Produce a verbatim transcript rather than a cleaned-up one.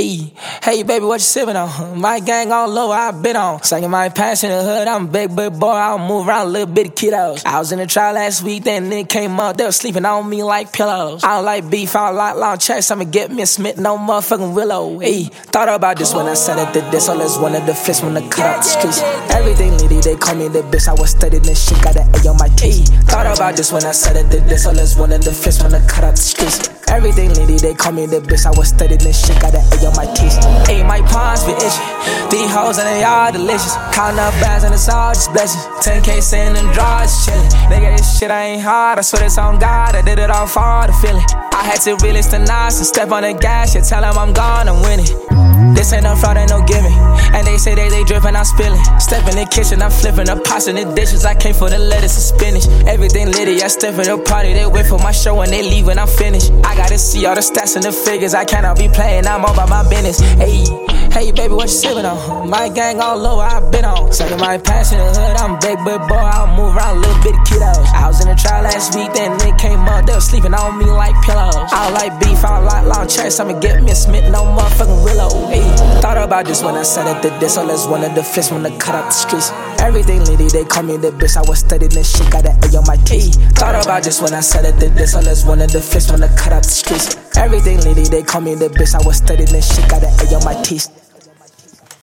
Hey, hey, baby, what you sippin' on? My gang all low, I been on. Second my pants in the hood, I'm a big, big boy, I don't move around little bitty kiddos. I was in the trial last week, then it came up, they was sleeping on me like pillows. I don't like beef, I don't like long checks, I'ma get me a Smith, no motherfucking Willow. Hey, thought about this when I said it, did this, all as one of the fist when I cut out the streets. Everything litty, they call me the bitch, I was studying this shit, got an A on my teeth. Thought about this when I said it, did this, all as one of the fist when I cut out the streets. Everything litty, they call me the bitch, I was studying this shit, got an A on my teeth. Hey, my palms be itching, these hoes and they all delicious. Counting up bags and it's all just blessings. ten K sitting and drawers chillin'. Nigga, this shit ain't hard, I swear it's on God, I did it all for the feeling. I had to release the knives and step on the gas, you tell them I'm gone, I'm winning. This ain't no fraud, ain't no gimmick. And they say they, they drippin', I'm spillin'. Step in the kitchen, I'm flippin' the pots and the dishes. I came for the lettuce and spinach. Everything litty, I step in the party. They wait for my show and they leave when I'm finished. I gotta see all the stats and the figures. I cannot be playing, I'm all about my business. Hey, hey, baby, what you sippin' on? My gang all low, I been on. Second my pants in the hood, I'm a big, big boy, I don't move around little bitty kiddos. I was in the trial last week, then it came up, they was sleeping on me like pillows. I don't like beef, I don't like long checks, I'ma get me a Smith, no motherfucking Willow. Hey, thought about this when I said it, did this, all as one of the fist when I cut out the streets. Everything litty, they call me the bitch, I was studying this shit, got an A on my teeth. Thought about this when I said it, did this, all as one of the fist when I cut out the streets. Everything litty, they call me the bitch, I was studying this shit, got an A on my teeth.